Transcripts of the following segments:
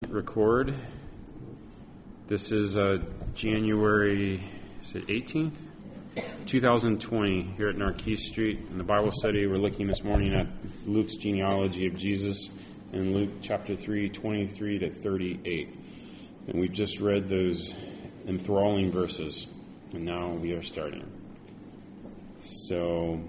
record. This is January 18th, 2020, here at Narquise Street. In the Bible study, we're looking this morning at Luke's genealogy of Jesus in Luke chapter 3, 23 to 38. And we've just read those enthralling verses, and now we are starting. So,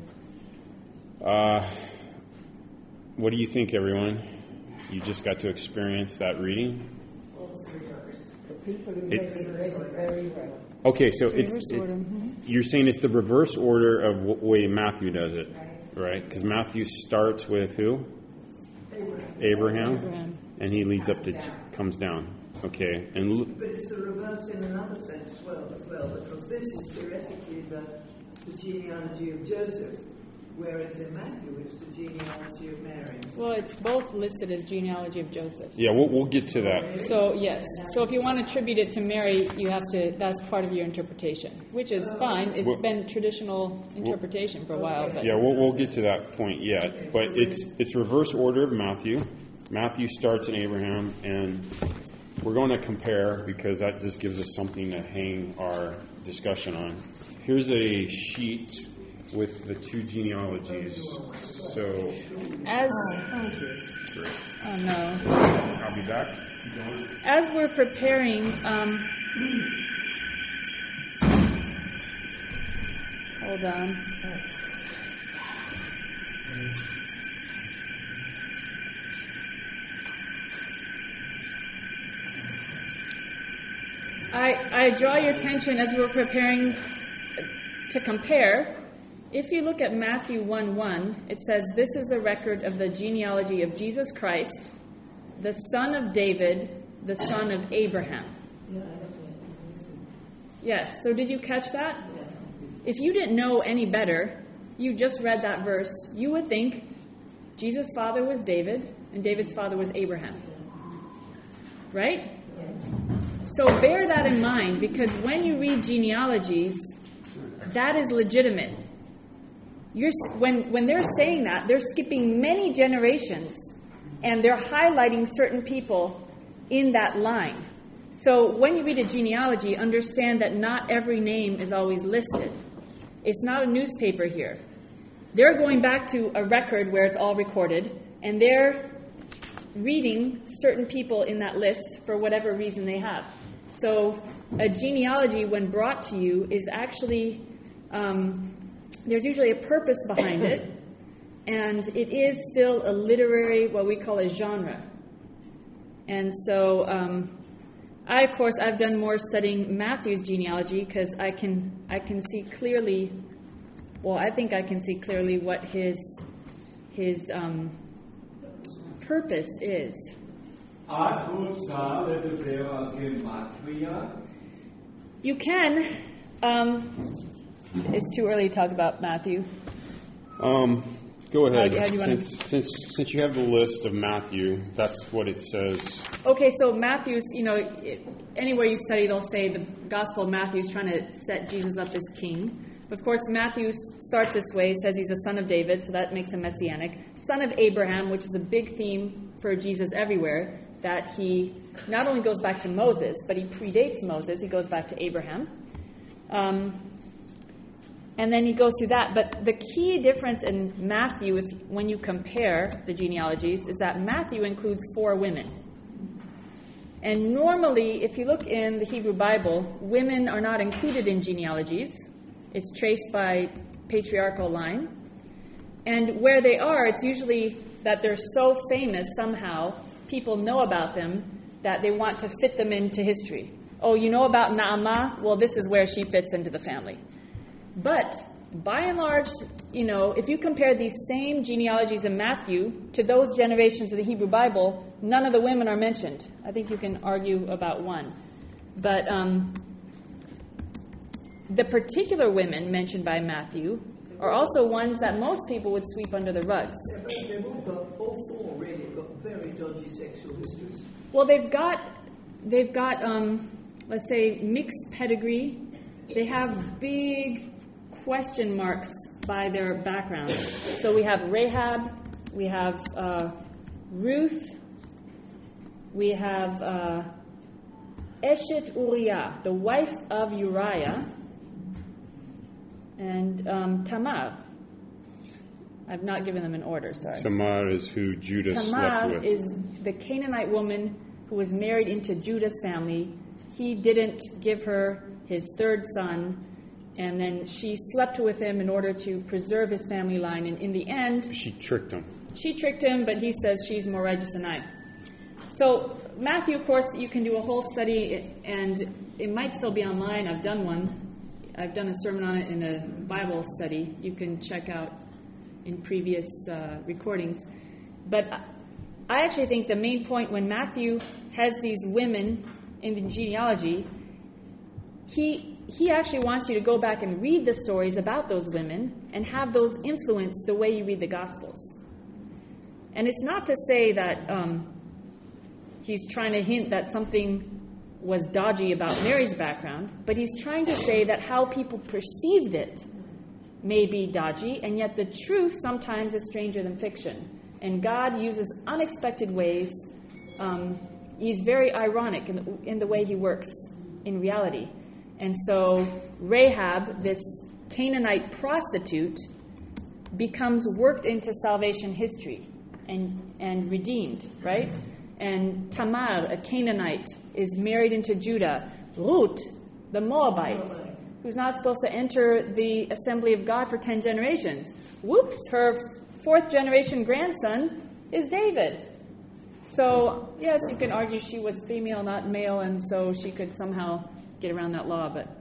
what do you think, everyone? You just got to experience that reading? The people who read it very well. Okay, so you're saying it's the reverse order of the way Matthew does it, right? Because Matthew starts with who? Abraham. And he leads up to, comes down. Okay. But it's the reverse in another sense as well, because this is theoretically the genealogy of Joseph, whereas in Matthew it's the genealogy of Mary. Well, it's both listed as genealogy of Joseph. Yeah, we'll get to that. So, yes. So if you want to attribute it to Mary, you have to, that's part of your interpretation, which is fine. It's been traditional interpretation for a while. But. Yeah, we'll get to that point yet. But it's reverse order of Matthew. Matthew starts in Abraham, and we're going to compare because that just gives us something to hang our discussion on. Here's a sheet with the two genealogies. So, Oh no. I'll be back. As we're preparing, hold on. I draw your attention as we're preparing to compare. If you look at Matthew 1:1, it says, "This is the record of the genealogy of Jesus Christ, the son of David, the son of Abraham." Yes, so did you catch that? If you didn't know any better, you just read that verse, you would think Jesus' father was David and David's father was Abraham. Right? So bear that in mind, because when you read genealogies, that is legitimate. When they're saying that, they're skipping many generations, and they're highlighting certain people in that line. So when you read a genealogy, understand that not every name is always listed. It's not a newspaper here. They're going back to a record where it's all recorded, and they're reading certain people in that list for whatever reason they have. So a genealogy, when brought to you, is actually... there's usually a purpose behind it, and it is still a literary, what we call a genre. And so, I've done more studying Matthew's genealogy because I can see clearly. Well, I think I can see clearly what his purpose is. You can. It's too early to talk about Matthew. Go ahead. How do you Since you have the list of Matthew, that's what it says. Okay, so Matthew's, anywhere you study, they'll say the Gospel of Matthew's trying to set Jesus up as king. Of course, Matthew starts this way, says he's a son of David, so that makes him messianic. Son of Abraham, which is a big theme for Jesus everywhere, that he not only goes back to Moses, but he predates Moses. He goes back to Abraham. And then he goes through that. But the key difference in Matthew, when you compare the genealogies, is that Matthew includes 4 women. And normally, if you look in the Hebrew Bible, women are not included in genealogies. It's traced by patriarchal line. And where they are, it's usually that they're so famous somehow, people know about them, that they want to fit them into history. Oh, you know about Naamah? Well, this is where she fits into the family. But by and large, if you compare these same genealogies in Matthew to those generations of the Hebrew Bible, none of the women are mentioned. I think you can argue about one. But the particular women mentioned by Matthew are also ones that most people would sweep under the rugs. Yeah, but they've all 4 really got very dodgy sexual histories. Well, they've got let's say, mixed pedigree. They have big question marks by their background. So we have Rahab, we have Ruth, we have Eshet Uriah, the wife of Uriah, and Tamar. I've not given them an order, sorry. Tamar is who Judah slept Tamar with. is the Canaanite woman who was married into Judah's family. He didn't give her his third son, and then she slept with him in order to preserve his family line. And in the end, She tricked him. she tricked him, but he says she's more righteous than I. So Matthew, of course, you can do a whole study, and it might still be online. I've done one. I've done a sermon on it in a Bible study. You can check out in previous recordings. But I actually think the main point when Matthew has these women in the genealogy, he actually wants you to go back and read the stories about those women and have those influence the way you read the Gospels. And it's not to say that he's trying to hint that something was dodgy about Mary's background, but he's trying to say that how people perceived it may be dodgy, and yet the truth sometimes is stranger than fiction. And God uses unexpected ways. He's very ironic in the way he works in reality. And so Rahab, this Canaanite prostitute, becomes worked into salvation history and redeemed, right? And Tamar, a Canaanite, is married into Judah. Ruth, the Moabite, who's not supposed to enter the assembly of God for 10 generations. Whoops, her 4th generation grandson is David. So, yes, you can argue she was female, not male, and so she could somehow get around that law. But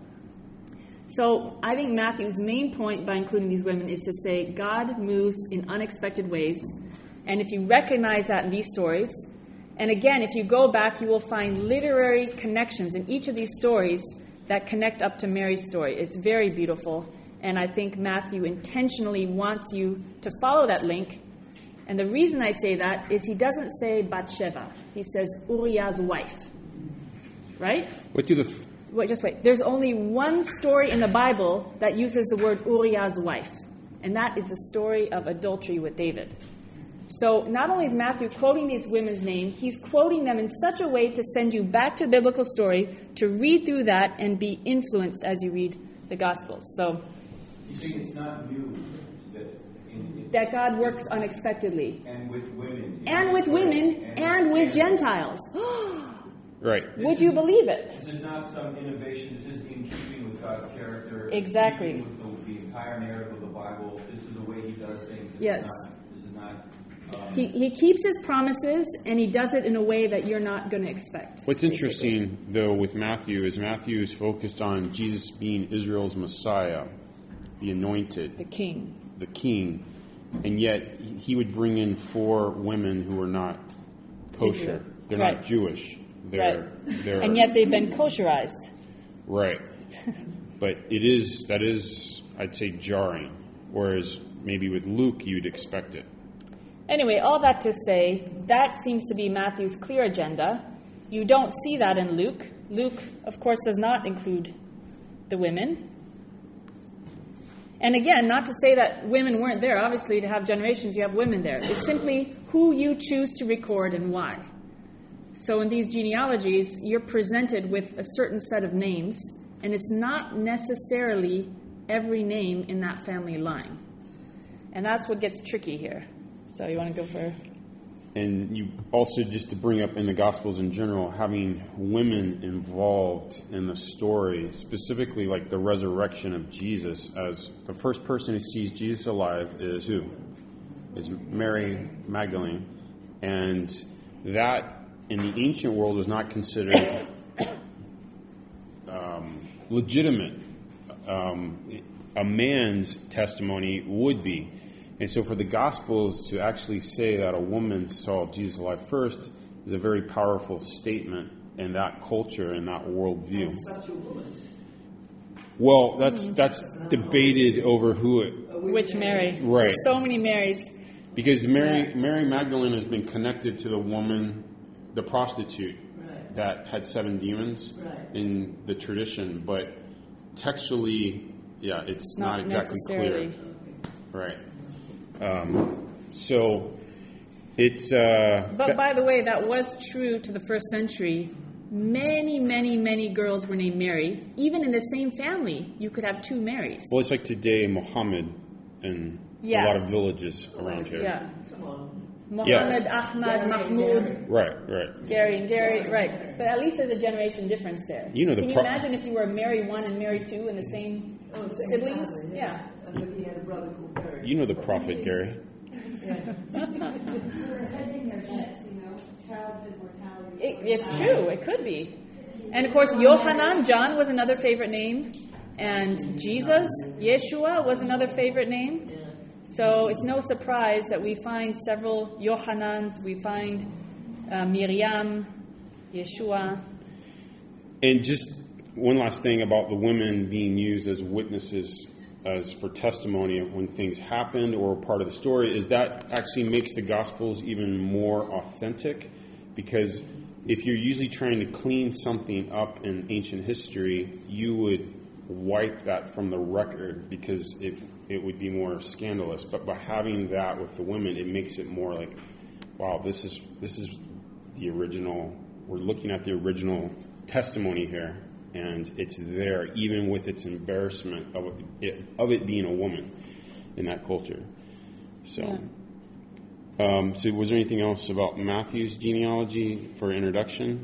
so I think Matthew's main point by including these women is to say God moves in unexpected ways. And if you recognize that in these stories, and again, if you go back, you will find literary connections in each of these stories that connect up to Mary's story. It's very beautiful. And I think Matthew intentionally wants you to follow that link. And the reason I say that is he doesn't say Bathsheba. He says Uriah's wife. Right? Wait, just wait. There's only one story in the Bible that uses the word Uriah's wife. And that is the story of adultery with David. So not only is Matthew quoting these women's names, he's quoting them in such a way to send you back to the biblical story, to read through that and be influenced as you read the Gospels. So you see, it's not new that God works unexpectedly. And with women. And with women and with Gentiles. Right. Would you believe it? This is not some innovation. This is in keeping with God's character. Exactly. In keeping with the entire narrative of the Bible. This is the way he does things. Yes. This is not He keeps his promises, and he does it in a way that you're not going to expect. What's interesting, though, with Matthew is focused on Jesus being Israel's Messiah, the anointed, The king. And yet he would bring in 4 women who are not kosher. Israel. They're Right. not Jewish. Right. They're And yet they've been kosherized. right. But that is, I'd say, jarring. Whereas maybe with Luke, you'd expect it. Anyway, all that to say, that seems to be Matthew's clear agenda. You don't see that in Luke. Luke, of course, does not include the women. And again, not to say that women weren't there. Obviously, to have generations, you have women there. It's simply who you choose to record and why. So in these genealogies, you're presented with a certain set of names, and it's not necessarily every name in that family line. And that's what gets tricky here. So you want to go for... And you also, just to bring up in the Gospels in general, having women involved in the story, specifically like the resurrection of Jesus, as the first person who sees Jesus alive is who? Is Mary Magdalene. And that, in the ancient world, was not considered legitimate. A man's testimony would be. And so for the Gospels to actually say that a woman saw Jesus alive first is a very powerful statement in that culture, in that worldview. And such a woman. Well, that's debated over who it... Which Mary? Right. There's so many Marys. Because Mary Magdalene has been connected to the woman, the prostitute, Right. that had 7 demons Right. in the tradition. But textually, yeah, it's not exactly necessarily clear. Right. So, It's But by the way, that was true to the first century. Many girls were named Mary. Even in the same family, you could have two Marys. well, it's like today, Muhammad, and Yeah. a lot of villages around here. Yeah. Come on. Mohammed, Ahmad, Mahmoud, Right. Gary and Gary, right. But at least there's a generation difference there. You know the Can you pro- imagine if you were Mary 1 and Mary 2 in the same Oh, same siblings? family, Yeah. yes. And that he had a brother called Gary. You know the prophet, Gary. We're hedging their bets, childhood mortality. It's true. It could be. And of course, Yohanan, John, was another favorite name. And Jesus, Yeshua, was another favorite name. So it's no surprise that we find several Yohanans. We find Miriam, Yeshua. And just one last thing about the women being used as witnesses as for testimony of when things happened or part of the story is that actually makes the Gospels even more authentic, because if you're usually trying to clean something up in ancient history, you would wipe that from the record because it would be more scandalous. But by having that with the women, it makes it more like, wow, this is the original. We're looking at the original testimony here, and it's there, even with its embarrassment of it being a woman in that culture. So, so was there anything else about Matthew's genealogy for introduction?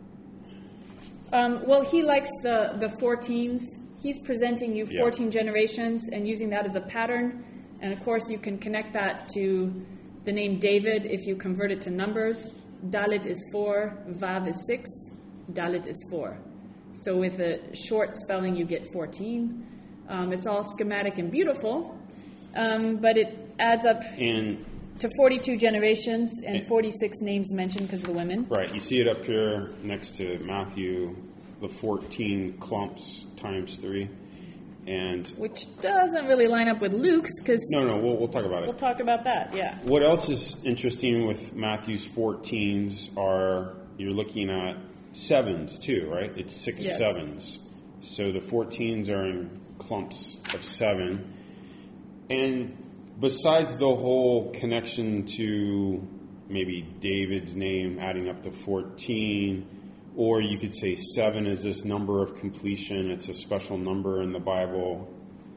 Well, he likes the 14s. He's presenting you 14 generations and using that as a pattern. And of course, you can connect that to the name David if you convert it to numbers. Dalit is 4, Vav is 6, Dalit is 4. So with a short spelling, you get 14. It's all schematic and beautiful, but it adds up to 42 generations and 46 names mentioned because of the women. Right. You see it up here next to Matthew, the 14 clumps times 3. And which doesn't really line up with Luke's because... No, we'll talk about it. We'll talk about that, yeah. What else is interesting with Matthew's 14s are you're looking at 7s too, right? It's 6 7s. So the 14s are in clumps of 7. And besides the whole connection to maybe David's name adding up to 14, or you could say 7 is this number of completion. It's a special number in the Bible.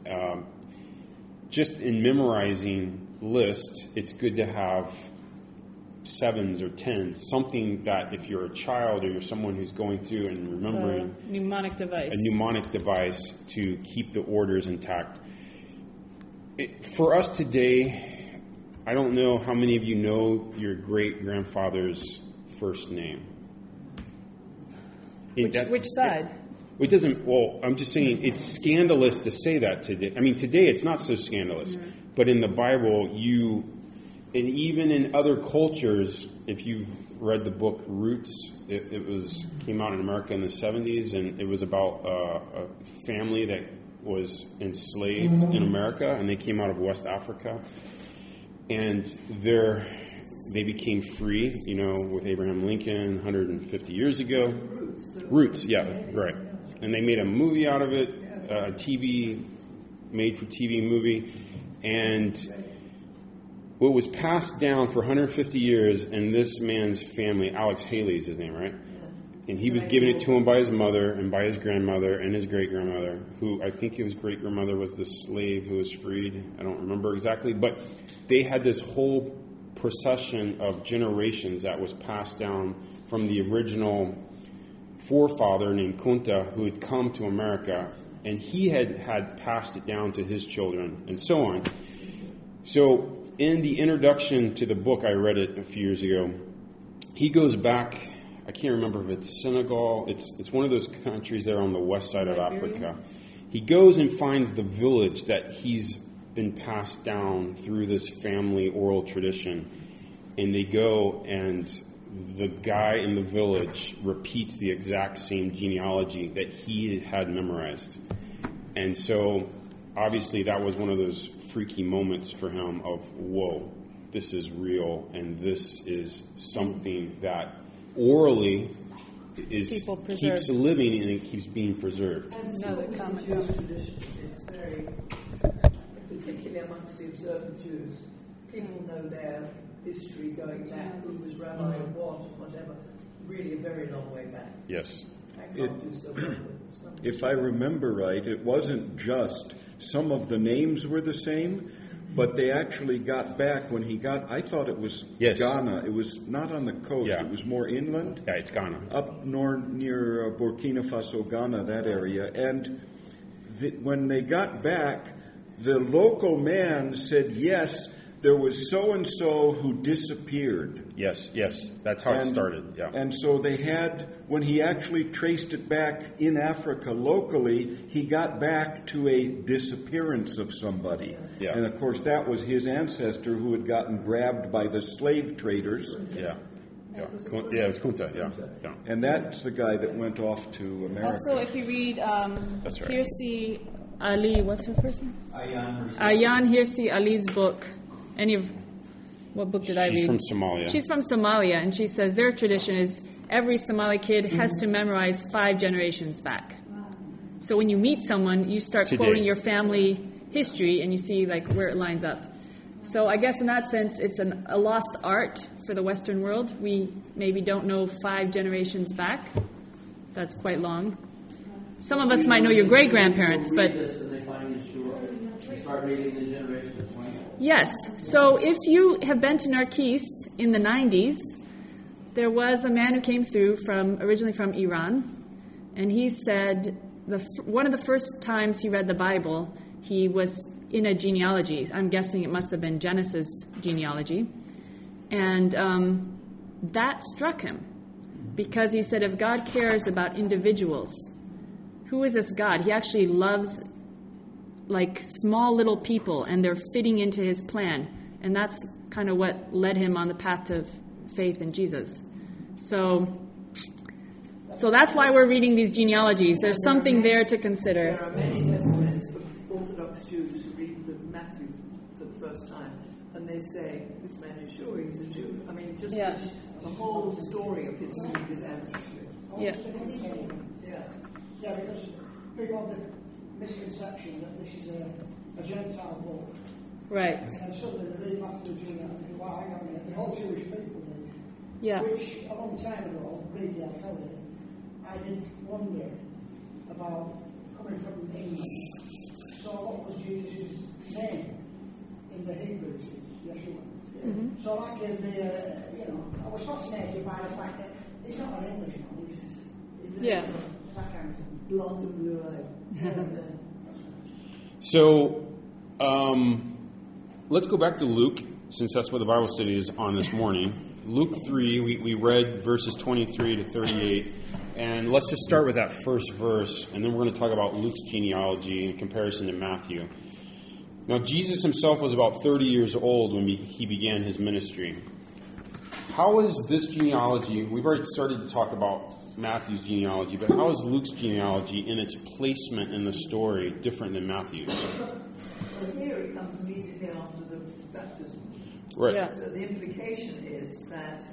Just in memorizing lists, it's good to have 7s or 10s, something that if you're a child or you're someone who's going through and remembering... A mnemonic device to keep the orders intact. For us today, I don't know how many of you know your great-grandfather's first name. Which side? It doesn't. Well, I'm just saying it's scandalous to say that today. I mean, today it's not so scandalous, but in the Bible, and even in other cultures, if you've read the book Roots, it came out in America in the 70s, and it was about a family that was enslaved in America, and they came out of West Africa, and they became free, with Abraham Lincoln 150 years ago. Roots, yeah, right. And they made a movie out of it, a made-for-TV movie. And what was passed down for 150 years, and this man's family, Alex Haley is his name, right? And he was given it to him by his mother and by his grandmother and his great-grandmother, who I think his great-grandmother was the slave who was freed. I don't remember exactly. But they had this whole procession of generations that was passed down from the original forefather named Kunta, who had come to America, and he had passed it down to his children, and so on. So in the introduction to the book, I read it a few years ago, he goes back, I can't remember if it's Senegal, it's one of those countries there on the west side of Africa. He goes and finds the village that he's been passed down through this family oral tradition, and they go, and the guy in the village repeats the exact same genealogy that he had memorized. And so obviously that was one of those freaky moments for him of, whoa, this is real, and this is something that orally keeps living, and it keeps being preserved. Another common Jewish tradition. It's very, particularly amongst the observant Jews, people know their history going back, who was rabbi of what and whatever, really a very long way back. Yes. I can't do so well with some. If I remember right, it wasn't just some of the names were the same, but they actually got back when he got, I thought it was Yes. Ghana. It was not on the coast. Yeah. It was more inland. Yeah, it's Ghana. Up near Burkina Faso, Ghana, that area. And when they got back, the local man said, yes, there was so-and-so who disappeared. Yes, that's how it started. Yeah. And so they had, when he actually traced it back in Africa locally, he got back to a disappearance of somebody. Yeah. And of course, that was his ancestor who had gotten grabbed by the slave traders. Yeah. Yeah. Yeah, it was Kunta. Yeah. And that's the guy that went off to America. Also, if you read That's right. Hirsi Ali, what's her first name? Ayan Ayan Hirsi Ali's book. What book did I read? She's from Somalia. She's from Somalia, and she says their tradition is every Somali kid has to memorize 5 generations back. So when you meet someone, you start Today. quoting your family history, and you see like where it lines up. So I guess in that sense, it's a lost art for the Western world. We maybe don't know 5 generations back. That's quite long. Some of us might know your great-grandparents, but... And they find Yeshua. They start reading the generation of 20. Yes. So if you have been to Narkis in the 90s, there was a man who came through originally from Iran, and he said one of the first times he read the Bible, he was in a genealogy. I'm guessing it must have been Genesis genealogy. And that struck him because he said, if God cares about individuals, who is this God? He actually loves like small little people, and they're fitting into his plan. And that's kind of what led him on the path to faith in Jesus. So that's why we're reading these genealogies. There's something there to consider. There are many testimonies of Orthodox Jews who read the Matthew for the first time, and they say, this man is sure he's a Jew. I mean, just Yeah. the whole story of his ancestry. Yeah. Yeah, because people have the misconception that this is a Gentile book. Right. And suddenly they read Matthew and think, wow, hang on a minute, the whole Jewish people did. Yeah. Which, a long time ago, briefly I'll tell you, I did wonder about coming from England. So what was Jesus' name in the Hebrew, Yeshua? Mm-hmm. So that gave me I was fascinated by the fact that he's not an Englishman, he's Yeah. that kind of thing. Blonde and blue-eyed. So, let's go back to Luke, since that's what the Bible study is on this morning. Luke 3, we read verses 23 to 38, and let's just start with that first verse, and then we're going to talk about Luke's genealogy in comparison to Matthew. Now, Jesus himself was about 30 years old when he began his ministry. How is this genealogy, we've already started to talk about Matthew's genealogy, but how is Luke's genealogy in its placement in the story different than Matthew's? Well, here it comes immediately after the baptism. Right. Yeah. So the implication is that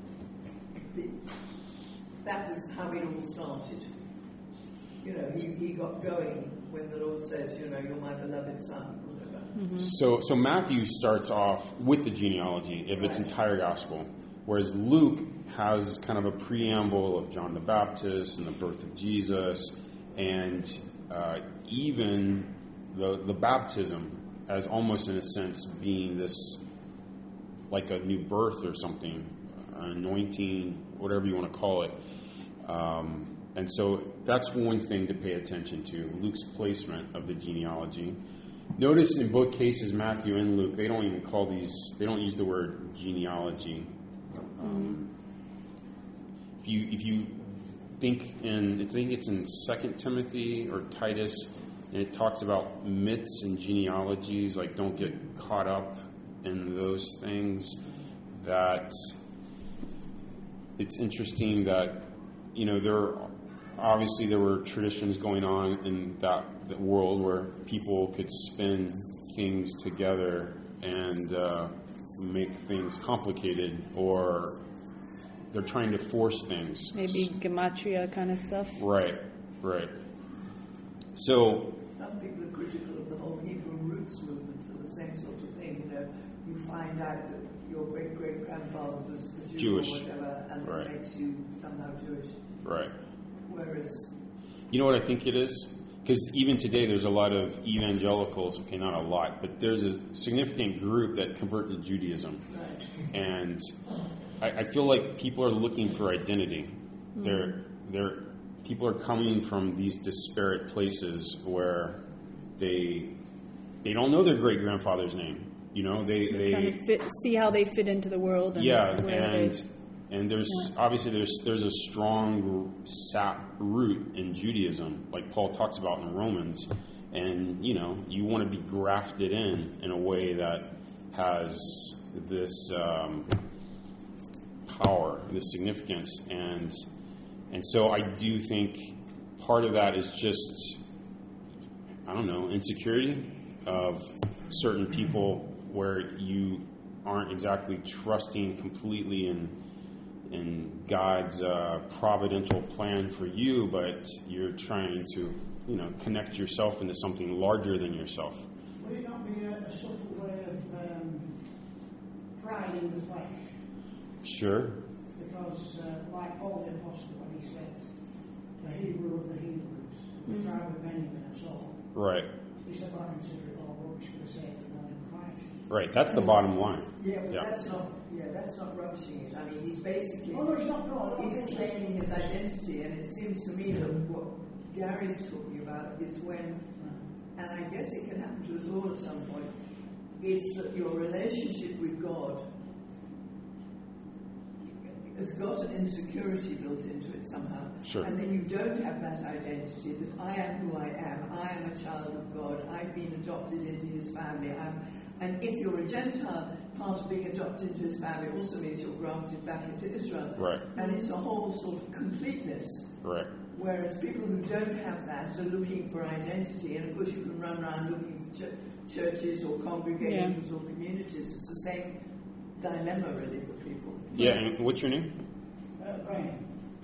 that was how it all started. You know, he got going when the Lord says, you're my beloved son, whatever. Mm-hmm. So Matthew starts off with the genealogy of its entire gospel, whereas Luke has kind of a preamble of John the Baptist and the birth of Jesus, and even the baptism as almost in a sense being this like a new birth or something, an anointing, whatever you want to call it. And so that's one thing to pay attention to, Luke's placement of the genealogy. Notice in both cases, Matthew and Luke, they don't use the word genealogy. If you think I think it's in 2 Timothy or Titus, and it talks about myths and genealogies, like don't get caught up in those things. That it's interesting that there were traditions going on in that world where people could spin things together and make things complicated, or they're trying to force things. Maybe gematria kind of stuff. Right. So Some people are critical of the whole Hebrew roots movement for the same sort of thing. You find out that your great-great-grandfather was a Jew Jewish. or whatever, and that Right. makes you somehow Jewish. Right. Whereas, You know what I think it is? Because even today there's a lot of evangelicals, okay, not a lot, but there's a significant group that convert to Judaism. right, And I feel like people are looking for identity. People are coming from these disparate places where they don't know their great grandfather's name. You know, They're trying to see how they fit into the world. And and there's obviously there's a strong sap root in Judaism, like Paul talks about in Romans, and you know you want to be grafted in a way that has this power, this significance, and so I do think part of that is just, I don't know, insecurity of certain people where you aren't exactly trusting completely in God's providential plan for you, but you're trying to, you know, connect yourself into something larger than yourself. Would it not be a subtle way of pride in the flesh? Sure. Because, like Paul the Apostle, when he said, the Hebrew of the Hebrews, the tribe of Benjamin and so on, Right. he said, I consider it all rubbish for the sake of knowing Christ. Right. That's the bottom line. yeah, but Yeah. that's not rubbishing it. I mean, he's basically Oh, no, it's not. No, I don't he's think so. claiming his identity, and it seems to me that what Gary's talking about is when, and I guess it can happen to us all at some point, is that your relationship with God has got an insecurity built into it somehow. Sure. And then you don't have that identity that I am who I am a child of God, I've been adopted into his family, and if you're a Gentile, part of being adopted into his family also means you're grafted back into Israel. Right. And it's a whole sort of completeness. Right. Whereas people who don't have that are looking for identity, and of course you can run around looking for churches or congregations or communities. It's the same dilemma really for people. Yeah. And what's your name? Brian.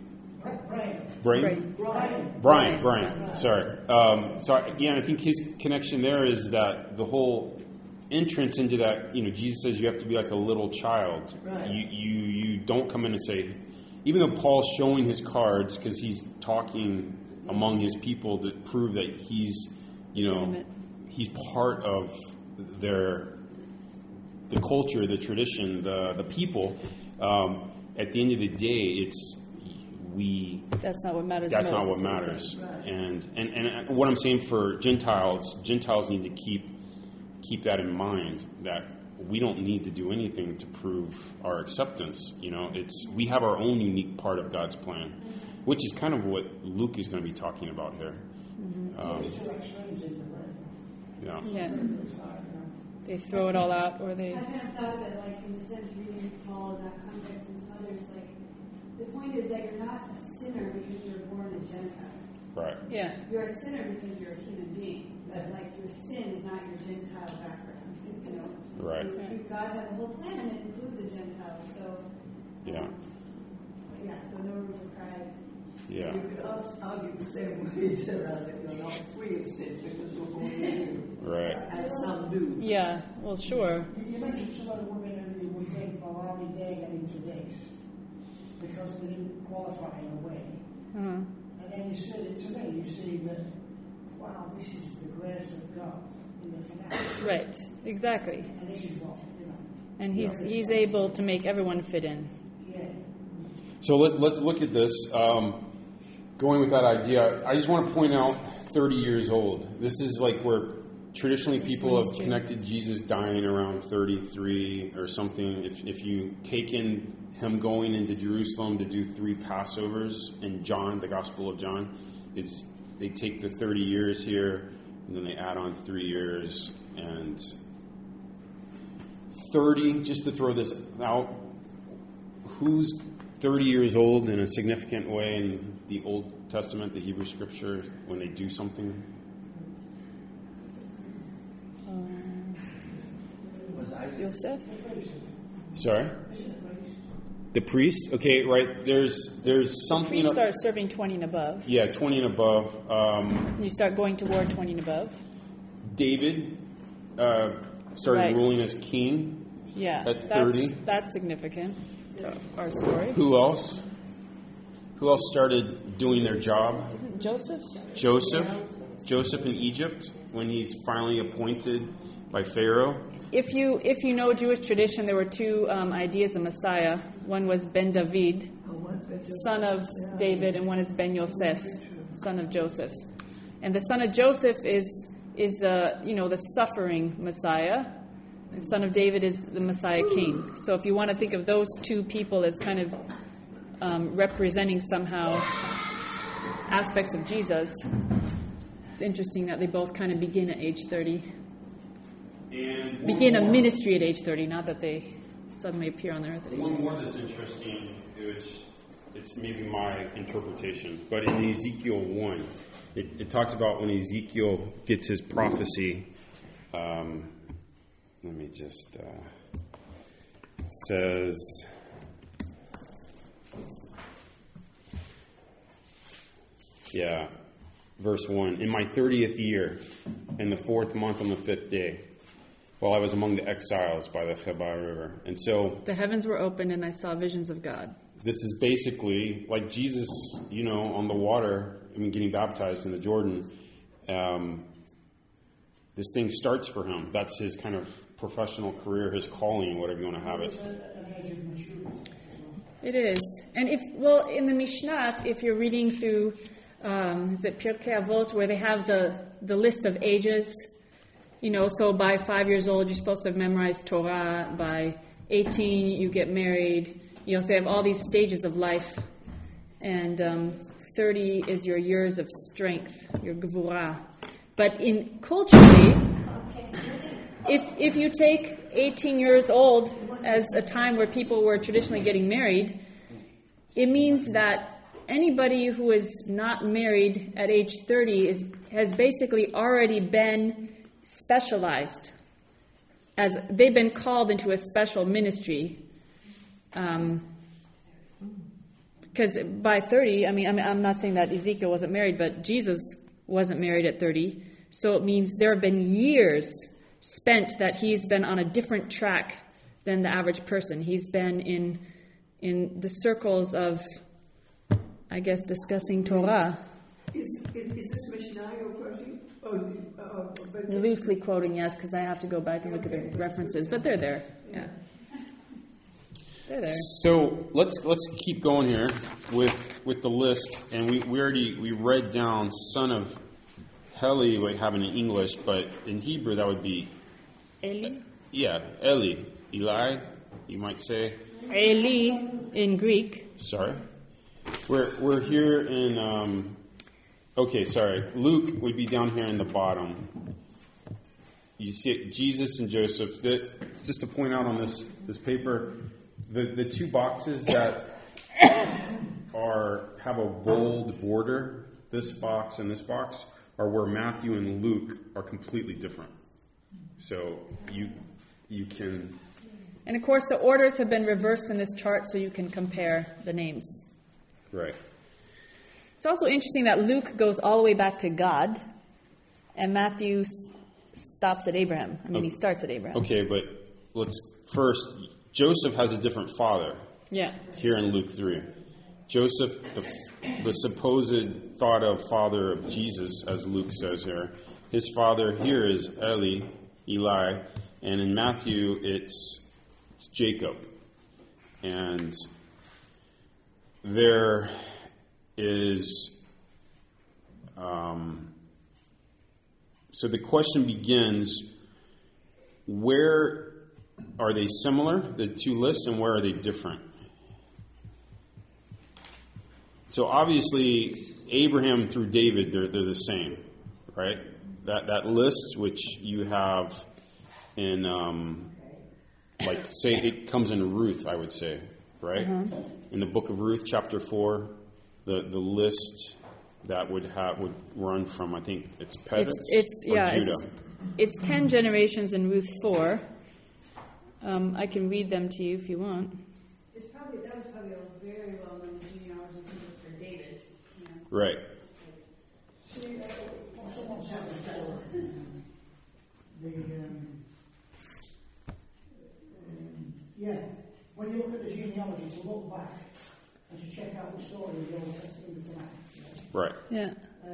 Brian. Sorry. Yeah, and I think his connection there is that the whole entrance into that, you know, Jesus says you have to be like a little child. Right. You don't come in and say, even though Paul's showing his cards because he's talking among his people to prove that he's, you know, Legitimate. he's part of the culture, the tradition, the people. At the end of the day, That's not what matters. That's most, not what is he matters. said. Right. And what I'm saying for Gentiles need to keep that in mind, that we don't need to do anything to prove our acceptance. You know, we have our own unique part of God's plan, which is kind of what Luke is going to be talking about here. There's two extremes in the brain. Yeah. Yeah. It's like, They throw it all out, or they. I kind of thought of it like in the sense reading Paul in that context and some others, like the point is that you're not a sinner because you're born a Gentile. Right. Yeah. You're a sinner because you're a human being. But like your sin is not your Gentile background. You know. Right. God has a whole plan and it includes a Gentile. So Yeah. yeah, so no room for pride. Yeah. You could argue the same way around it. You're not free of sin because you're born in you. Right. As some do. Yeah. Well, sure. You mentioned some of the women who would think, well, how did they get into this? Because they didn't qualify in a way. Uh-huh. And then you said it to me, you see that, wow, this is the grace of God in the tonight. Right. Exactly. And this is what, you know. And he's able to make everyone fit in. Yeah. So let's look at this. Going with that idea, I just want to point out 30 years old. This is like where traditionally people have connected Jesus dying around 33 or something. If you take in him going into Jerusalem to do 3 Passovers in John, the Gospel of John, they take the 30 years here and then they add on 3 years, and 30, just to throw this out, who's 30 years old in a significant way in the Old Testament, the Hebrew Scripture, when they do something? Yosef? Sorry? The priest? Okay, right. There's something. Priests start serving 20 and above. Yeah, 20 and above. You start going to war 20 and above. David started Right. ruling as king. Yeah, at 30. That's significant to our story. Who else? Who else started doing their job? Isn't Joseph? Joseph in Egypt, when he's finally appointed by Pharaoh. If you know Jewish tradition, there were two ideas of Messiah. One was Ben David, son of David, and one is Ben Yosef, son of Joseph. And the son of Joseph is the suffering Messiah. The son of David is the Messiah King. So if you want to think of those two people as kind of representing somehow aspects of Jesus, it's interesting that they both kind of begin at age 30. And begin a ministry at age 30, not that they suddenly appear on the earth at age 30. One more that's interesting, which it's maybe my interpretation, but in Ezekiel 1, it talks about when Ezekiel gets his prophecy. Let me just, it says, verse 1, in my 30th year, in the 4th month on the 5th day, while I was among the exiles by the Chebar River. And so the heavens were opened and I saw visions of God. This is basically like Jesus, on the water, getting baptized in the Jordan. This thing starts for him. That's his kind of professional career, his calling, whatever you want to have it. It is. And in the Mishnah, if you're reading through, is it Pirkei Avot, where they have the list of ages, so by 5 years old, you're supposed to have memorized Torah. By 18, you get married. So they have all these stages of life. And 30 is your years of strength, your gevurah. But culturally, if you take 18 years old as a time where people were traditionally getting married, it means that anybody who is not married at age 30 has basically already been specialized, as they've been called into a special ministry. Because by 30, I'm not saying that Ezekiel wasn't married, but Jesus wasn't married at 30. So it means there have been years spent that he's been on a different track than the average person. He's been in the circles of, I guess, discussing Torah. Is this Mishnah you're quoting? Loosely quoting, yes, because I have to go back and look at the references, but they're there. Yeah. They're there. So let's keep going here with the list, and we read down son of Heli, we have it in English, but in Hebrew that would be Eli. Yeah, Eli, you might say. Eli in Greek. Sorry, we're here in. Luke would be down here in the bottom. You see it, Jesus and Joseph. Just to point out on this paper, the two boxes that have a bold border, this box and this box, are where Matthew and Luke are completely different. So you can. And of course, the orders have been reversed in this chart, so you can compare the names. Right. It's also interesting that Luke goes all the way back to God, and Matthew stops at Abraham. He starts at Abraham. Okay, but let's first. Joseph has a different father. Yeah. Here in Luke 3. Joseph, the supposed thought of father of Jesus, as Luke says here, his father here is Eli, and in Matthew it's Jacob. And there is, so the question begins, where are they similar, the two lists, and where are they different? So obviously, Abraham through David, they're the same, right? That list, which you have in, say it comes in Ruth, I would say, right? Mm-hmm. In the book of Ruth, chapter 4, the list that would run from, I think it's Perez or Judah. It's 10 generations in Ruth 4. I can read them to you if you want. That was probably a very well-known genealogy just for David. Right. genealogy to look back and to check out the story of the Old Testament tonight. Right. Yeah.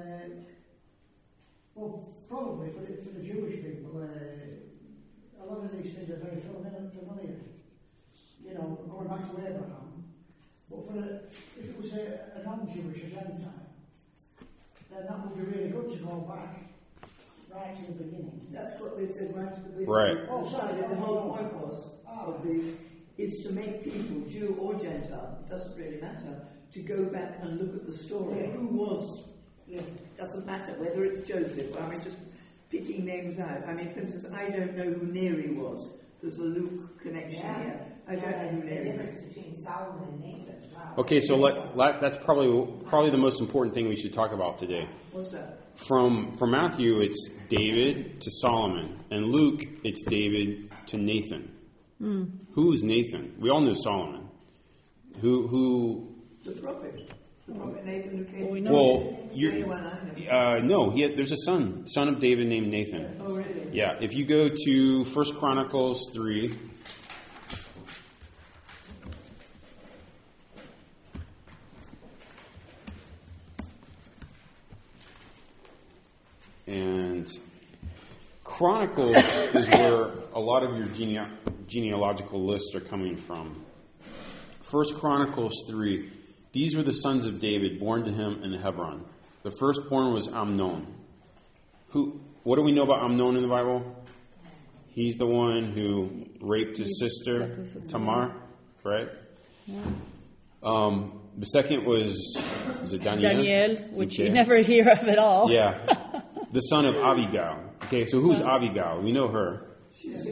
Well, probably for the Jewish people, a lot of these things are very familiar. You know, going back to Abraham. But if it was a non-Jewish, a Gentile, then that would be really good to go back right to the beginning. That's what they said right at the beginning. Right. Oh, sorry, the whole point was of this is to make people, Jew or Gentile, it doesn't really matter, to go back and look at the story. Yeah. Who was? Yeah. Doesn't matter whether it's Joseph. I mean, just picking names out. I mean, for instance, I don't know who Neri was. There's a Luke connection here. I don't know who The Neri was. difference between Solomon and Nathan. Wow. Okay, so that's probably the most important thing we should talk about today. What's that? From Matthew, it's David to Solomon, and Luke, it's David to Nathan. Who is Nathan? We all know Solomon. Who? The prophet. The prophet Nathan who came Well, we to know- Well, It's the only one I know. no. There's a son of David named Nathan. Oh, really? Yeah. If you go to 1 Chronicles 3. And Chronicles is where a lot of your genealogical lists are coming from. 1 Chronicles 3. These were the sons of David, born to him in Hebron. The firstborn was Amnon. What do we know about Amnon in the Bible? He's the one who raped his sister, Tamar, right? Yeah. The second was it Daniel? Daniel, which Okay. you never hear of at all. Yeah. The son of Abigail. Okay, so who's Abigail? We know her. She's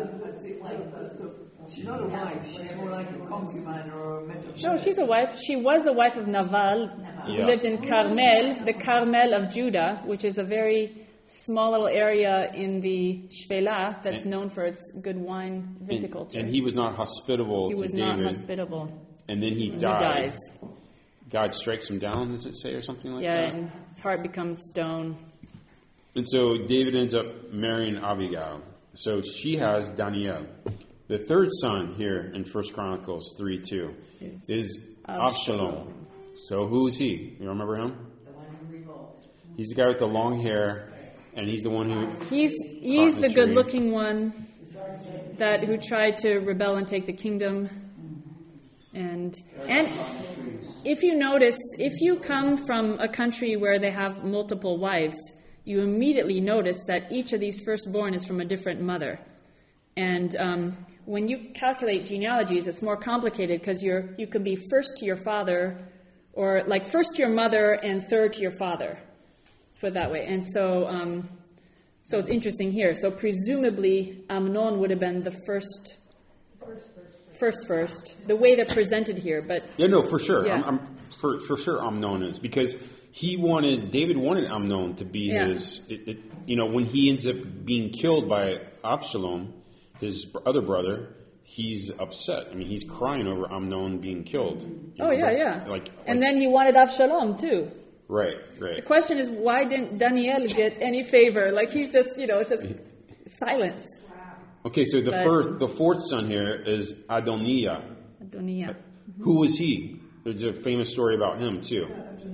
not a wife. She's more like a concubine or a metaphor. No, she's a wife. She was the wife of Naval, who Yeah. lived in Carmel, the Carmel of Judah, which is a very small little area in the Shvela that's known for its good wine viticulture. And he was not hospitable He to was David. not hospitable. And then he He died. dies. God strikes him down, does it say, or something like Yeah, that? and his heart becomes stone. And so David ends up marrying Abigail. So she has Daniel. The third son here in 1 Chronicles 3:2 is Absalom. So who is he? You remember him? The one who revolted. He's the guy with the long hair, and he's the one who... He's Caught in the the good-looking one who tried to rebel and take the kingdom. And if you notice, if you come from a country where they have multiple wives, you immediately notice that each of these firstborn is from a different mother. And when you calculate genealogies, it's more complicated because you can be first to your father, or like first to your mother and third to your father. Let's put it that way. And so it's interesting here. So presumably Amnon would have been the first, the way they're presented here. But Yeah, no, for sure. Yeah. For sure Amnon is, because David wanted Amnon to be Yeah. his, when he ends up being killed by Absalom, his other brother, he's upset. I mean, he's crying over Amnon being killed. oh yeah. Like, And then he wanted Avshalom too. right. The question is, why didn't Daniel get any favor? Like he's just, it's just silence. Okay, so But- the fourth son here is Adoniah. Adoniah. Who was he? There's a famous story about him too.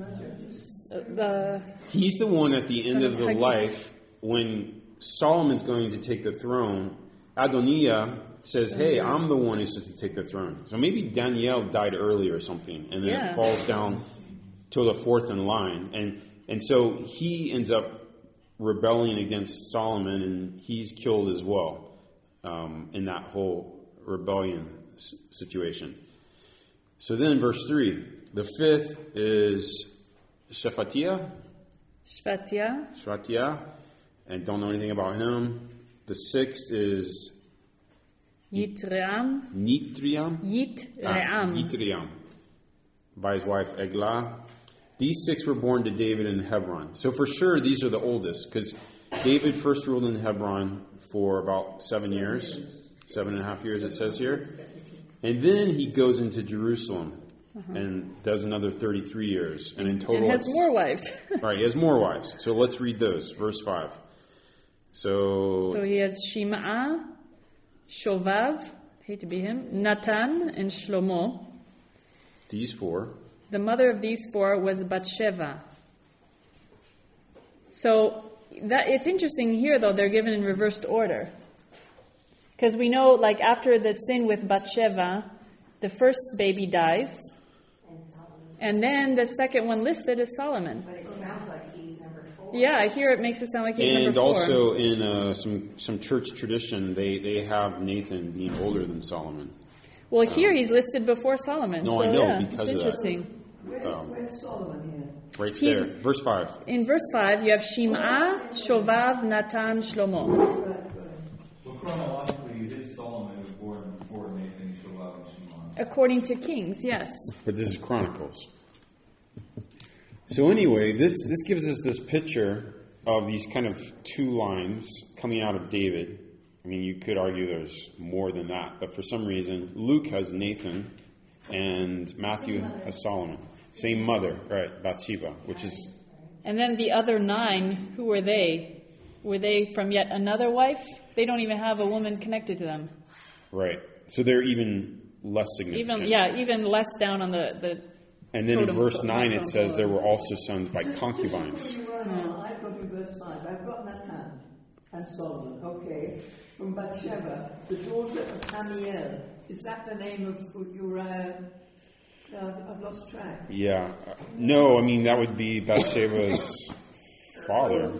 He's the one at the end Son of of the Haggith. life when Solomon's going to take the throne. Adoniah says, "Hey, I'm the one who's supposed to take the throne." So maybe Daniel died early or something, and then Yeah. it falls down to the fourth in line, and so he ends up rebelling against Solomon, and he's killed as well in that whole rebellion situation. So then, verse 3, the fifth is Shephatiah, Shvatia, and don't know anything about him. The sixth is Yitream, Nitream, Yitream. by his wife Eglah. These six were born to David in Hebron. So for sure, these are the oldest, because David first ruled in Hebron for about 7 years, 7.5 years it says here. And then he goes into Jerusalem and does another 33 years. And in total, And has it's- more wives. Right, he has more wives. So let's read those. Verse 5. So he has Shim'ah, Shovav, hate to be him, Natan and Shlomo. These four. The mother of these four was Bathsheba. So that it's interesting here, though, they're given in reversed order. Because we know, like, after the sin with Bathsheba, the first baby dies, and then the second one listed is Solomon. But it sounds like he's number 4. Yeah, here it makes it sound like he's number 4. And also in some church tradition, they have Nathan being older than Solomon. Well, here he's listed before Solomon. No, so, I know, yeah, because it's of that. interesting. Where's Solomon here? Right He's- there, verse 5. In verse 5, you have Shim'ah, Shovav, Natan, Shlomo. Well, chronologically, it is Solomon who was born before Nathan, Shobab, and Shimon. According to Kings, yes. But this is Chronicles. So anyway, this gives us this picture of these kind of two lines coming out of David. I mean, you could argue there's more than that, but for some reason, Luke has Nathan and Matthew has Solomon. Same mother, right, Bathsheba, which is... And then the other 9, who were they? Were they from yet another wife? They don't even have a woman connected to them. Right. So they're even less significant. Even less down on the And then in totem- verse 9 it totem says pole. there were also sons by Just concubines. before you run on, I've got in verse 5, I've got Natan and Solomon, okay, from Bathsheba, the daughter of Amiel. Is that the name of Uriah? No, I've lost track. Yeah. No, I mean, that would be Bathsheba's father.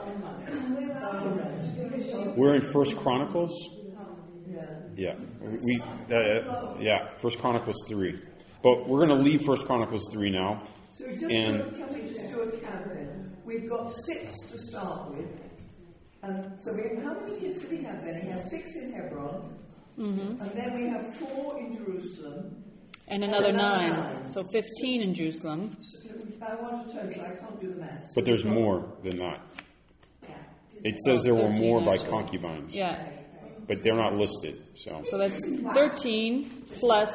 We're in First Chronicles? Yeah. First Chronicles 3. But we're going to leave First Chronicles 3 now. So can we just do a count then? We've got 6 to start with. And so how many kids do we have then? He has 6 in Hebron. Mm-hmm. And then we have 4 in Jerusalem. And another 9. So 15 in Jerusalem. So I want a total. I can't do the maths. But there's more than that. It says there were 13 more by actually. concubines. Yeah. But they're not listed. So So that's 13 plus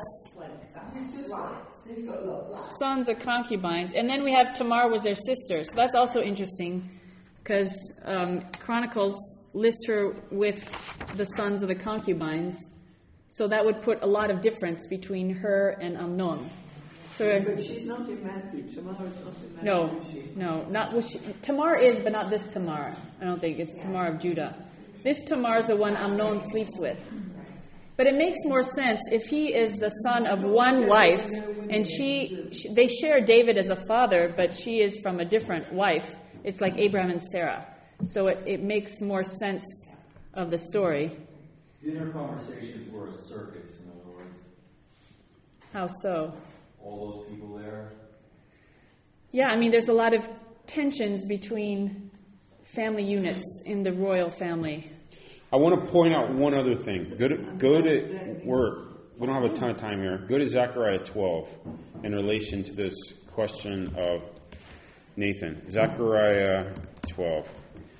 He's got lots. sons of concubines. And then we have Tamar was their sister. So that's also interesting because Chronicles lists her with the sons of the concubines. So that would put a lot of difference between her and Amnon. So But she's not in Matthew. Tamar is not in Matthew, no, is she? no, not well, Tamar is, but not this Tamar. I don't think it's Tamar of Judah. This Tamar is the one Amnon sleeps with. But it makes more sense if he is the son of one wife, and they share David as a father, but she is from a different wife. It's like Abraham and Sarah. So it makes more sense of the story. Dinner conversations were a circus, in other words. How so? All those people there. Yeah, I mean, there's a lot of tensions between family units in the royal family. I want to point out one other thing. We don't have a ton of time here. Go to Zechariah 12 in relation to this question of Nathan. Zechariah 12.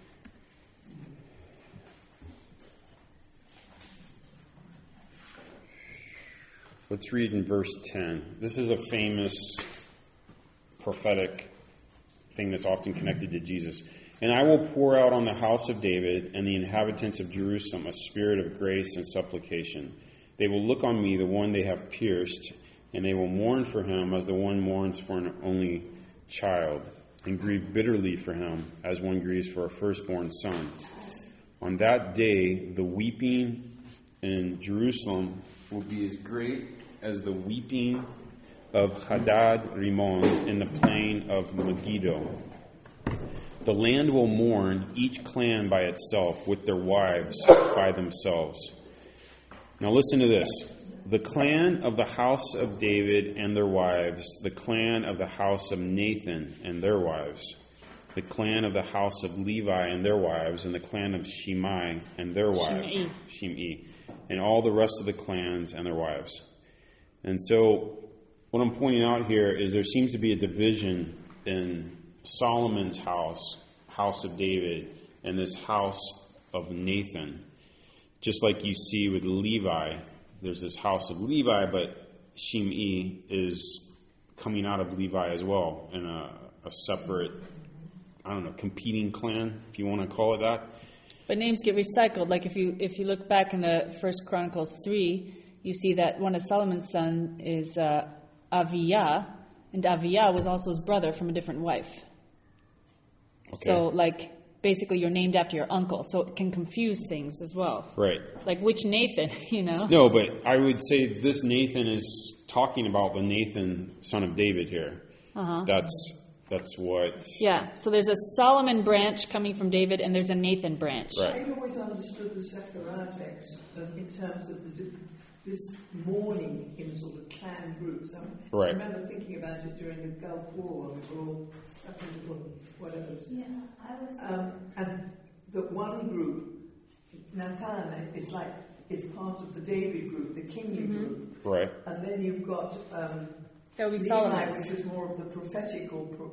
Let's read in verse 10. This is a famous prophetic thing that's often connected to Jesus. And I will pour out on the house of David and the inhabitants of Jerusalem a spirit of grace and supplication. They will look on me, the one they have pierced, and they will mourn for him as the one mourns for an only child, and grieve bitterly for him as one grieves for a firstborn son. On that day, the weeping in Jerusalem will be as great as the weeping of Hadad Rimon in the plain of Megiddo. The land will mourn, each clan by itself, with their wives by themselves. Now listen to this. The clan of the house of David and their wives, the clan of the house of Nathan and their wives, the clan of the house of Levi and their wives, and the clan of Shimei and their wives, Shimei, and all the rest of the clans and their wives. And so what I'm pointing out here is there seems to be a division in Solomon's house of David, and this house of Nathan. Just like you see with Levi, there's this house of Levi, but Shimei is coming out of Levi as well in a separate, competing clan, if you want to call it that. But names get recycled. Like if you look back in the First Chronicles 3, you see that one of Solomon's sons is Aviah, and Aviah was also his brother from a different wife. Okay. So, like, basically you're named after your uncle, so it can confuse things as well. Right. Like, which Nathan, you know? No, but I would say this Nathan is talking about the Nathan, son of David here. Uh-huh. That's what... Yeah, so there's a Solomon branch coming from David, and there's a Nathan branch. Right. I'd always understood the Zechariah text in terms of this mourning in sort of clan groups. Right. I remember thinking about it during the Gulf War when we were all stuck in little whatever. Yeah, I was. And the one group, Nathan, is part of the David group, the kingly group. Right. And then you've got That would be Levi, Solomon. which is more of the priestly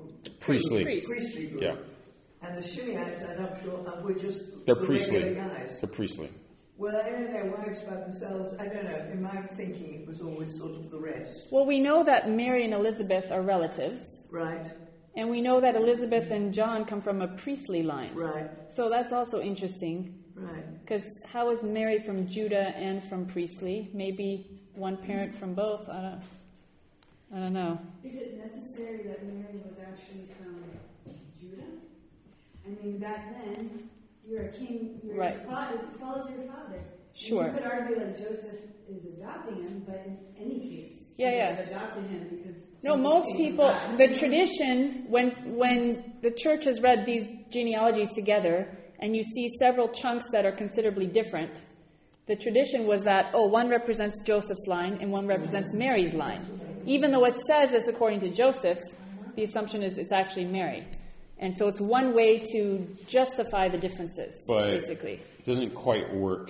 group. Yeah. And the Shimmeites, I'm not sure, we're just They're the priestly. regular guys. They're priestly. Well, they own their wives by themselves. I don't know. In my thinking, it was always sort of the rest. Well, we know that Mary and Elizabeth are relatives. Right, And we know that Elizabeth and John come from a priestly line. right, So that's also interesting. right. Because how is Mary from Judah and from priestly? Maybe one parent from both? I don't know. Is it necessary that Mary was actually from Judah? I mean, back then, you're a king, your Right. father follows your father. Sure. And you could argue that Joseph is adopting him, but in any case, Yeah, he yeah. would have adopted him because No, he most came people, from God. the tradition, when the church has read these genealogies together, and you see several chunks that are considerably different, the tradition was that, one represents Joseph's line and one represents Mary's line. Even though it says it's according to Joseph, the assumption is it's actually Mary. And so it's one way to justify the differences, But basically. it doesn't quite work.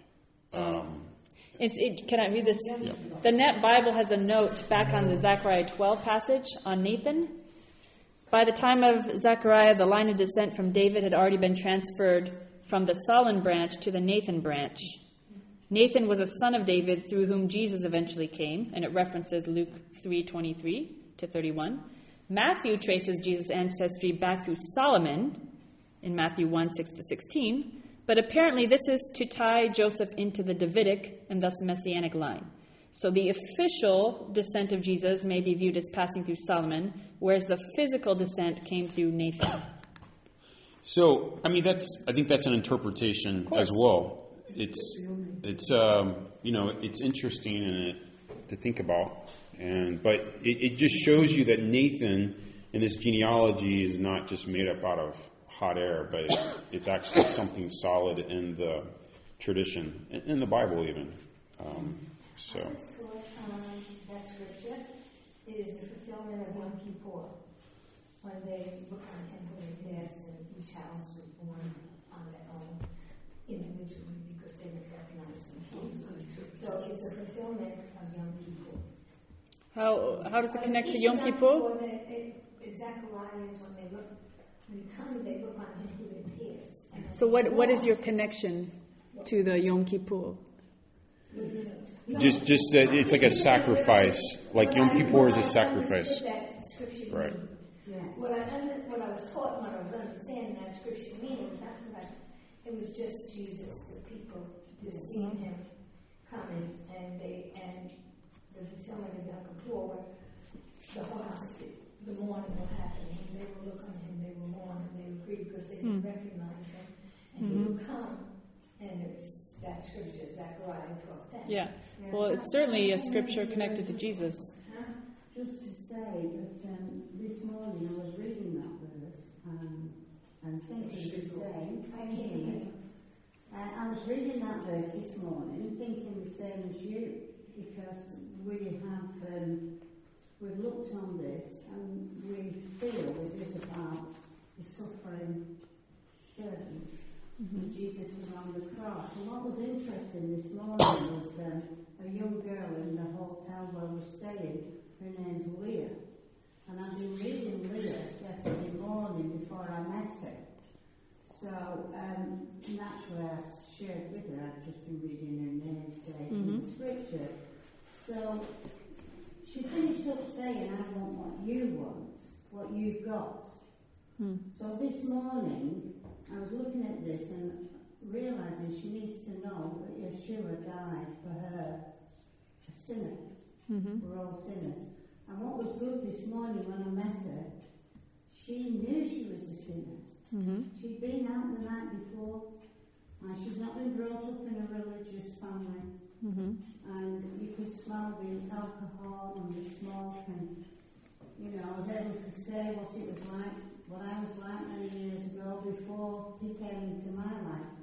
Can I read this? The Net Bible has a note back on the Zechariah 12 passage on Nathan. By the time of Zechariah, the line of descent from David had already been transferred from the Solomon branch to the Nathan branch. Nathan was a son of David through whom Jesus eventually came, and it references Luke 3:23 to 31. Matthew traces Jesus' ancestry back through Solomon in Matthew 1:6 to 16. But apparently this is to tie Joseph into the Davidic and thus Messianic line. So the official descent of Jesus may be viewed as passing through Solomon, whereas the physical descent came through Nathan. So, I mean, I think that's an interpretation as well. It's interesting to think about, but it just shows you that Nathan in this genealogy is not just made up out of hot air, but it's actually something solid in the tradition, in the Bible even. That scripture is the fulfillment of Yom Kippur. When they look on him when they passed, and each house was born on their own individually because they would recognize him. So it's a fulfillment of Yom Kippur. How does it connect to Yom Kippur? Zechariah is when you come, they look on him who they pierced. So what is your connection to the Yom Kippur? Just that it's like a sacrifice. Like Yom Kippur is a sacrifice. Right. What I was taught when I was understanding that scripture meaning was not that it was just Jesus, the people just seeing him coming, and the fulfillment of Yom Kippur, where the whole house, the mourning will happen, and they will look on him, they will mourn, and they will grieve because they didn't recognize him, and he will come, and it's that scripture, Zechariah 12:10. Yeah. Well, it's certainly a scripture connected to Jesus. Just to say that this morning I was reading that verse and thinking the same. I hear you. I was reading that verse this morning, thinking the same as you, because we've looked on this and we feel it is about the suffering servant. Jesus was on the cross. And what was interesting this morning was a young girl in the hotel where we're staying. Her name's Leah. And I've been reading Leah yesterday morning before I met her. So, naturally I shared with her, I've just been reading her namesake in the scripture. So, she finished up saying, I want what you want, what you've got. So this morning, I was looking at this and realizing she needs to know that Yeshua died for her, a sinner. We're all sinners. And what was good this morning when I met her, she knew she was a sinner. She'd been out the night before, and she's not been brought up in a religious family. And you could smell the alcohol and the smoke, and I was able to say what it was like, what I was like many years ago before he came into my life.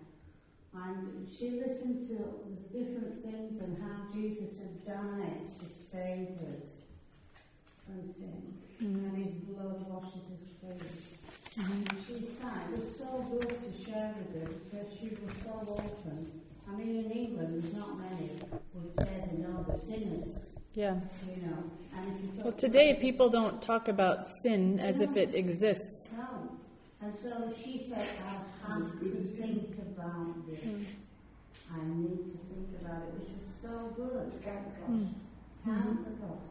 And she listened to the different things and how Jesus had died to save us from sin. And his blood washes us clean. And she sang. It was so good to share with her because she was so open. I mean, in England, there's not many would say they know the sinners. Yeah. And if you Well, today people don't talk about sin as if it exists. No. And so she said, I have to think about this. I need to think about it, which was so good. Count the cost.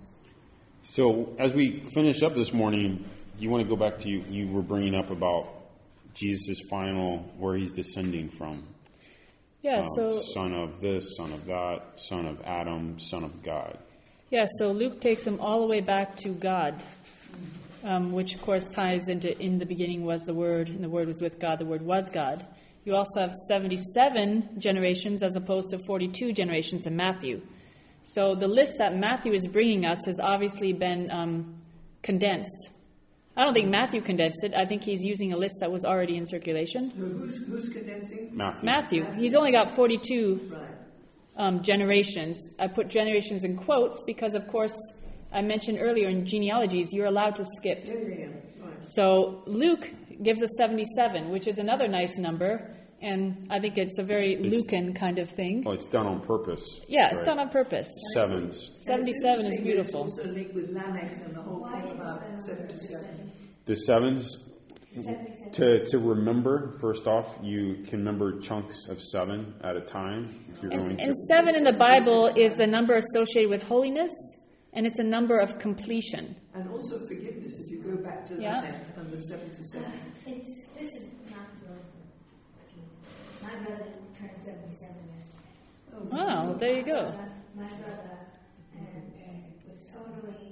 So as we finish up this morning, you want to go back to you were bringing up about Jesus' final, where he's descending from. Yeah, so son of this, son of that, son of Adam, son of God. Yeah, so Luke takes him all the way back to God, which of course ties into in the beginning was the Word, and the Word was with God, the Word was God. You also have 77 generations as opposed to 42 generations in Matthew. So the list that Matthew is bringing us has obviously been condensed. I don't think Matthew condensed it. I think he's using a list that was already in circulation. So who's condensing? Matthew. He's only got 42 generations. I put generations in quotes because, of course, I mentioned earlier in genealogies, you're allowed to skip. Yeah. Right. So Luke gives us 77, which is another nice number. And I think it's a very Lucan kind of thing. Oh, it's done on purpose. Yeah, it's done on purpose. Sevens. 77 is beautiful. It's also linked with Lamech and the whole thing about 77. The sevens, to remember, first off, you can remember chunks of 7 at a time. If you're going and 7 in the Bible is a number associated with holiness, and it's a number of completion. And also forgiveness, if you go back to Lamech and the 77. This is not real. My brother turned 77 yesterday. Wow, there you go. My brother was totally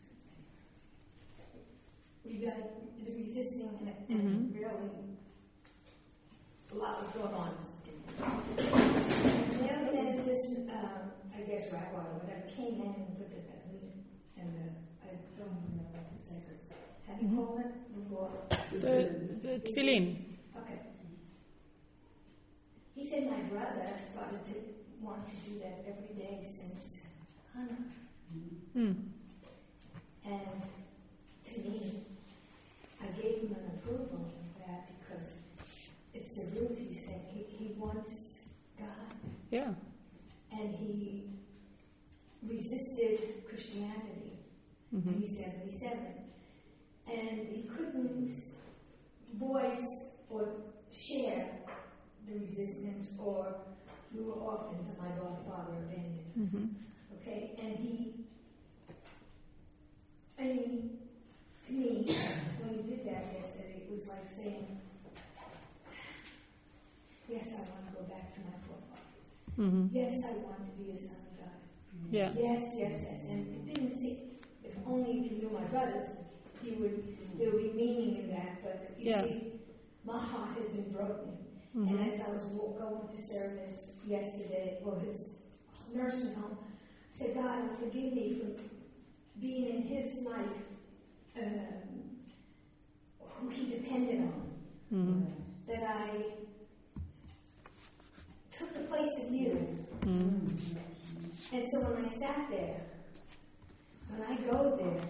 resisting and really a lot was going on. And then there's this, I guess, rabbi or whatever came in and looked at that meeting, and I don't even know what to say. Have you called it before? The tefillin. Okay. He said my brother started to want to do that every day since Hanukkah. And to me, I gave him an approval of that because it's the root, he said. He wants God. Yeah. And he resisted Christianity. He's 77. And he couldn't voice or share the resistance, or we were orphans and my father abandoned us. Okay? And he, to me, when he did that yesterday, it was like saying, yes, I want to go back to my forefathers. Yes, I want to be a son of God. Yeah. Yes. And it didn't seem, if you knew my brothers, there would be meaning in that. But you see, my heart has been broken. And as I was going to service yesterday, or his nursing home, I said, God, forgive me for being in his life who he depended on. That I took the place of you. And so when I sat there, when I go there,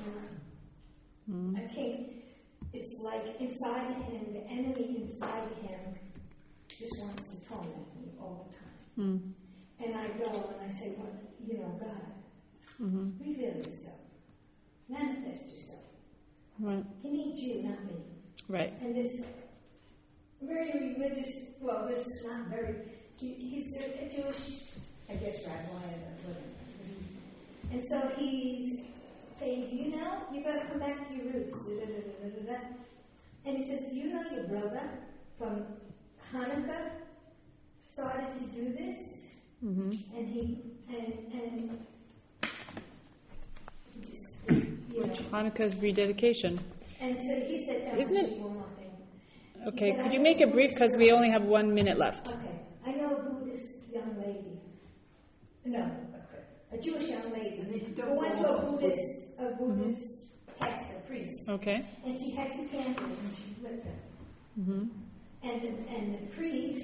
I can't, it's like inside him, the enemy inside him just wants to torment me all the time. And I go and I say, well, God, reveal yourself. Manifest yourself. Right. He needs you, not me. Right. And this very religious, well, this is not very, he's a Jewish, I guess, rabbi. And so he's saying, do you know? You got to come back to your roots. And he says, do you know your brother from Hanukkah started to do this, Mm-hmm. and he just, you know, Hanukkah's rededication. and so he said that Isn't was it- one more thing. Okay, could you make it brief because we only have 1 minute left? Okay, I know a Buddhist young lady. No, a Jewish young lady who went to a Buddhist pastor, priest, Okay. and she had 2 candles and she lit them. Mm-hmm. And the priest,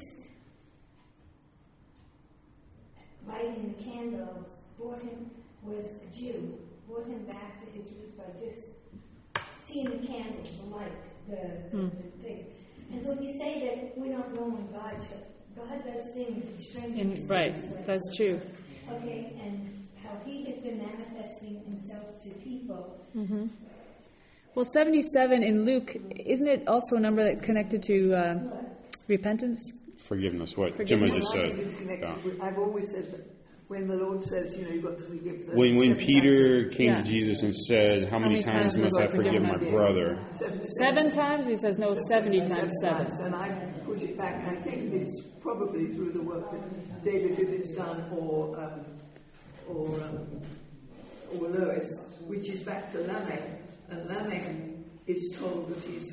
lighting the candles, was a Jew, brought him back to his roots by just seeing the candles, the light, the thing. And so you say that we don't know when God does things in strange Right, ways. that's true. Okay, and how he has been manifesting himself to people. Mm-hmm. Well, 77 in Luke, isn't it also a number that connected to repentance? Forgiveness, what Forgiveness. Gemma just I think it's said. connected Yeah. with- I've always said that when the Lord says, you've got to forgive them. When Peter came Yeah. to Jesus and said, how many times must I forgive my brother? 7 times? He says, no, 70 times 7. And I put it back, and I think it's probably through the work that David Livitt's done or Lewis, which is back to Lamech. And Lamech is told that he's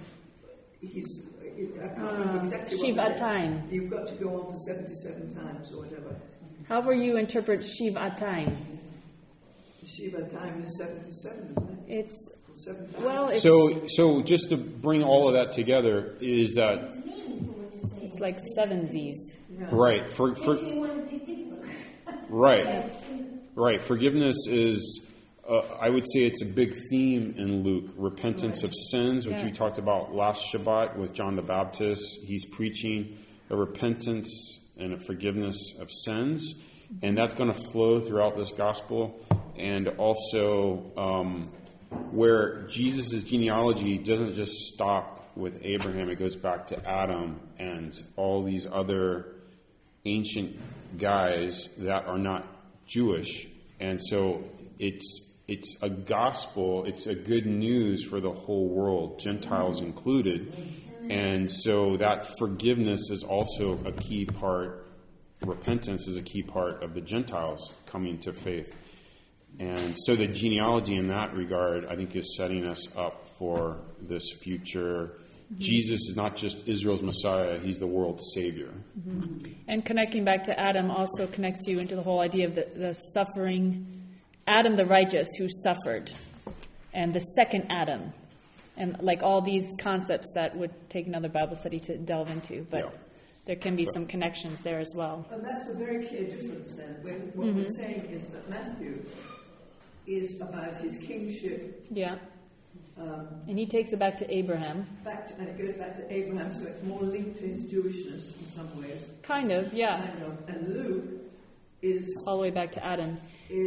I can't remember exactly what Shivatayim. you've got to go on for 77 times or whatever. However you interpret Shivatayim. Shivatayim is 77, isn't it? It's, 7,000. well, it's, So just to bring all of that together is that, It's meaningful what you say. it's like 7 Z's. Yeah. right, Makes me want to dig deeper. right. Forgiveness is, I would say it's a big theme in Luke. Repentance of sins, which Yeah. we talked about last Shabbat with John the Baptist. He's preaching a repentance and a forgiveness of sins. And that's going to flow throughout this gospel. And also where Jesus' genealogy doesn't just stop with Abraham. It goes back to Adam and all these other ancient guys that are not Jewish. And so it's a gospel, it's a good news for the whole world, Gentiles included. And so that forgiveness is also a key part, repentance is a key part of the Gentiles coming to faith. And so the genealogy in that regard, I think, is setting us up for this future. Jesus is not just Israel's Messiah, he's the world's Savior. And connecting back to Adam also connects you into the whole idea of the suffering, Adam the righteous who suffered, and the second Adam. And like all these concepts that would take another Bible study to delve into, but Yeah. there can be some connections there as well. And that's a very clear difference then. When what we're saying is that Matthew is about his kingship, Yeah. And he takes it back to Abraham. and it goes back to Abraham, so it's more linked to his Jewishness in some ways. Kind of, yeah. Kind of. And Luke is All the way back to Adam.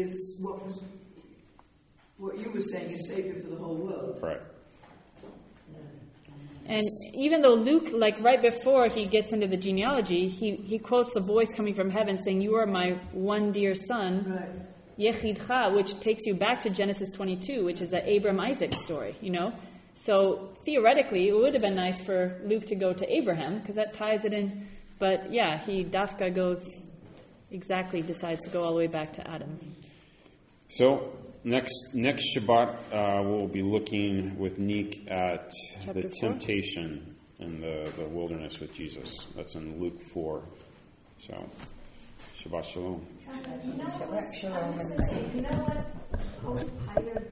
what you were saying is Savior for the whole world. Right. And even though Luke, like right before he gets into the genealogy, he quotes the voice coming from heaven saying, "You are my one dear son, Right. Yechidcha," which takes you back to Genesis 22, which is the Abram-Isaac story, you know? So theoretically, it would have been nice for Luke to go to Abraham, because that ties it in. But yeah, he Dafka decides to go all the way back to Adam. So next Shabbat, we'll be looking with Neek at Chapter the 4? temptation in the wilderness with Jesus. That's in Luke 4. So, Shabbat Shalom. You know what? I was going to say, you know what? Hope Hyder